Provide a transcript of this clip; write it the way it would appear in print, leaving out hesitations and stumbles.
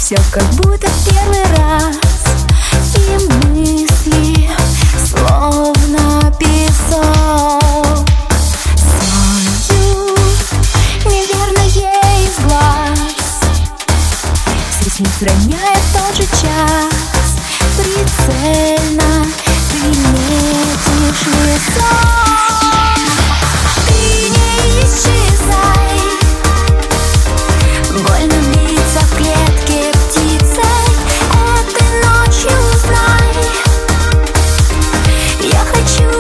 Все как будто в первый раз, и мысли словно песок. Знаю, неверно ей из глаз, с ресниц роняет тот же час. Прицельно ты метишь леса. Ты не исчезай, больно биться в клетке птицей. Этой ночью знай, я хочу